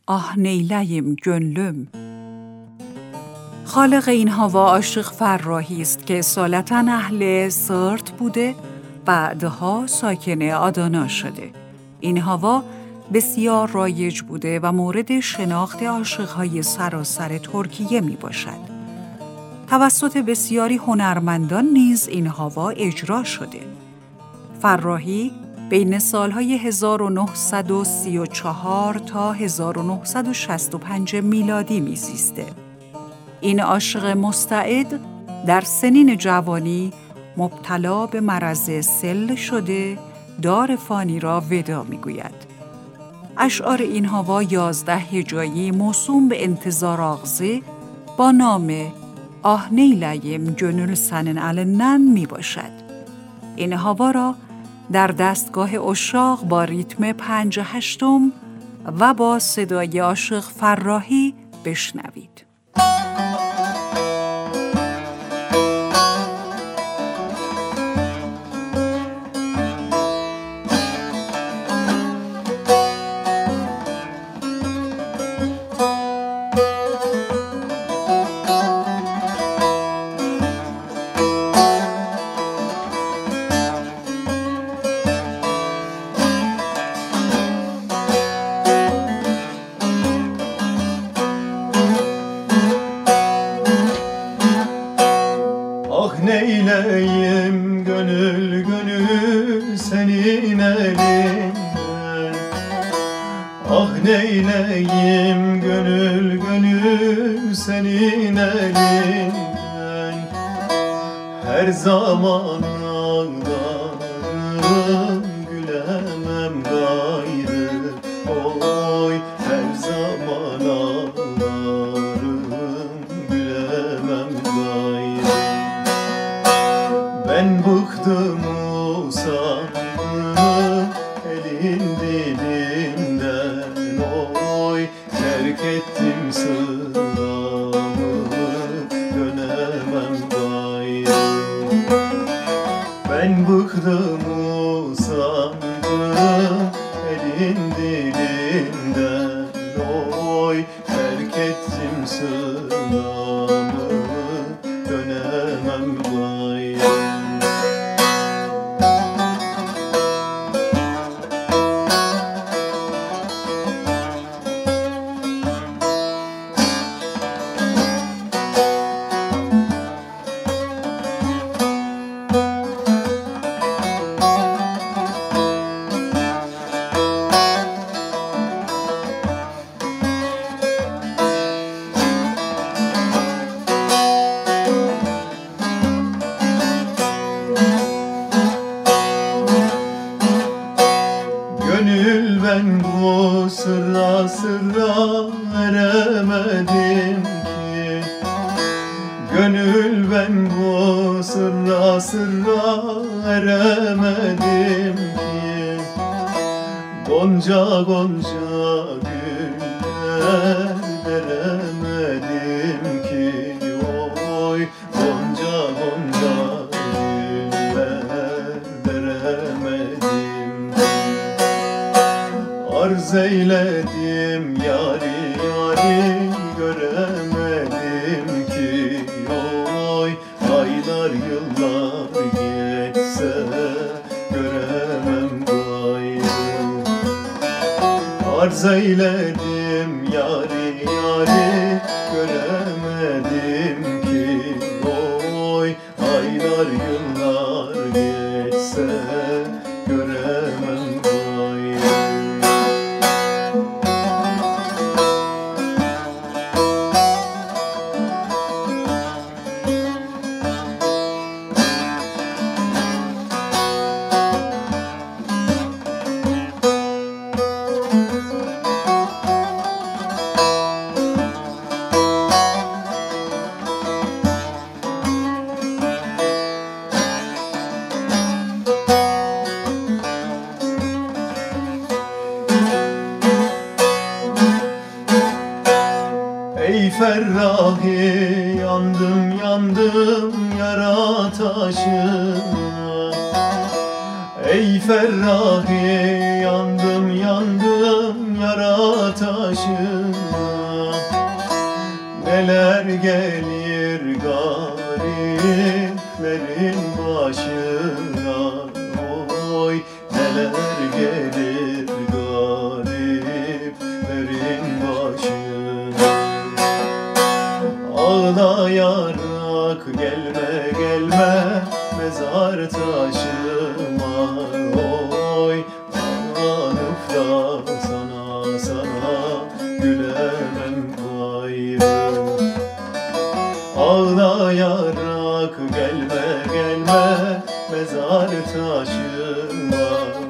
ah neyleyim gönlüm. خالق این هوا عاشق فراحی است که اصالتاً اهل سرت بوده، بعدها ساکن آدانا شده. این هوا بسیار رایج بوده و مورد شناخت عاشق‌های سراسر ترکیه می باشد. توسط بسیاری هنرمندان نیز این هوا اجرا شده. فراحی بین سالهای 1934 تا 1965 میلادی میزیسته. این عاشق مستعد در سنین جوانی مبتلا به مرض سل شده، دار فانی را ودا میگوید. اشعار این هوا 11 هجایی موسوم به انتظار آغزه با نام آه نیلیم گönül senin elinden می باشد. این هوا را در دستگاه عشاق با ریتم 5/8 و با صدای عاشق فراحی بشنوید. Neyleyim gönül gönül senin elinden. Ah neyleyim gönül gönül senin elinden. Her zaman ağlarım gülemem gayrı. Oy her zaman ağlarım gülemem gayrı. Ben bıktım usandım elin dilinden. Oy terk ettim sıramı dönemem gayrı. Ben bıktım usandım elin dilinden. Oy terk ettim sıramı dönemem gayrı. Gönül ben bu sırra sırra eremedim ki. Gönül ben bu sırra sırra eremedim ki. Gonca gonca güller veremedim ki. Oy gonca gonca güller veremedim ki. Arz eyledim yari yari göremedim ki. Oy aylar yıllar geçse göremem gayrı. Arz eyledim yari yari göremedim ki. Oy aylar yıllar geçse göremem gayrı. Ey Ferrahi yandım yandım yara taşına. Ey Ferrahi yandım yandım yara taşına. Neler gelir gariplerin başına, oy neler gelir gariplerin başına. Ağlayarak gelme gelme mezar taşıma, oy ağlanıp da sana gülemem gayrı. Ağlayarak gelme gelme mezar taşıma,